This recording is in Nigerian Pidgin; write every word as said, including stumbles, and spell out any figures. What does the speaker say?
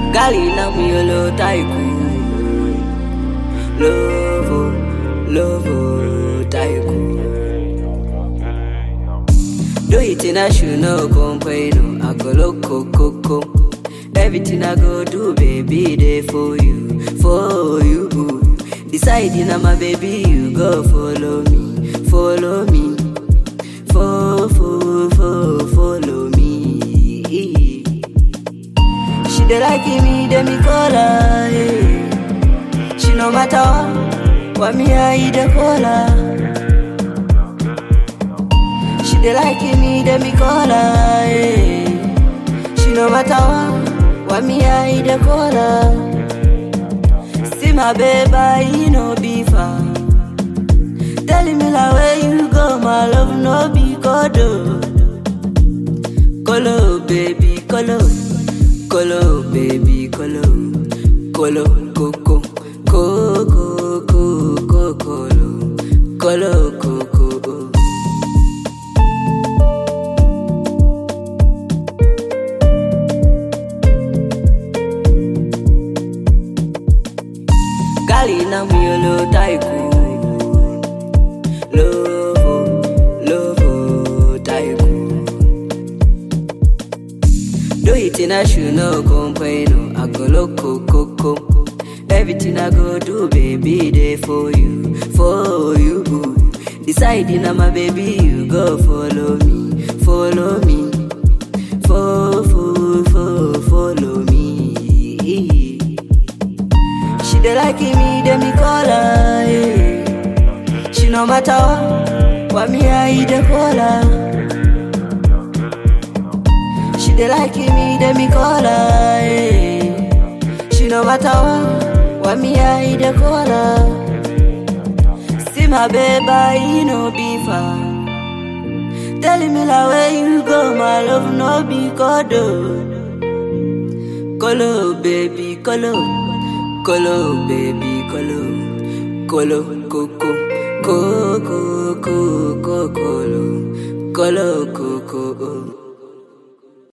Gali na miyolo taiku. Lovo, lovo taiku. Do it in a shoe no complain. I go loco coco. Everything I go do, baby, they for you, for you. Deciding I'm a baby, you go follow me, follow me, fo fo fo follow me. She dey like me, dey me call her. Yeah. She no matter what me I dey call her. She dey like me, dey me call her. Yeah. She no matter what me I dey call her. See my baby, you no be far. Telling me like where you go, my love no be kodo. Kolo baby, kolo, kolo baby, kolo, kolo koko, koko koko kolo, kolo koko. Gali na miyolo taiku. Lovo, lovo taiku. Do it in a shoe no complain. I go loco coco. Everything I go do, baby, they for you, for you. Deciding I'm a baby, you go follow me, follow me, fo fo fo follow me. She dey like me, dey me call her. Yeah. She no matter what me I dey call her. She dey like me, dey me call her. Yeah. She no matter what me I dey call her. See my baby, you no be far. Telling me like where you go, my love no be kodo. Kolo baby, kolo, kolo baby, kolo, kolo koko, koko koko kolo, kolo koko.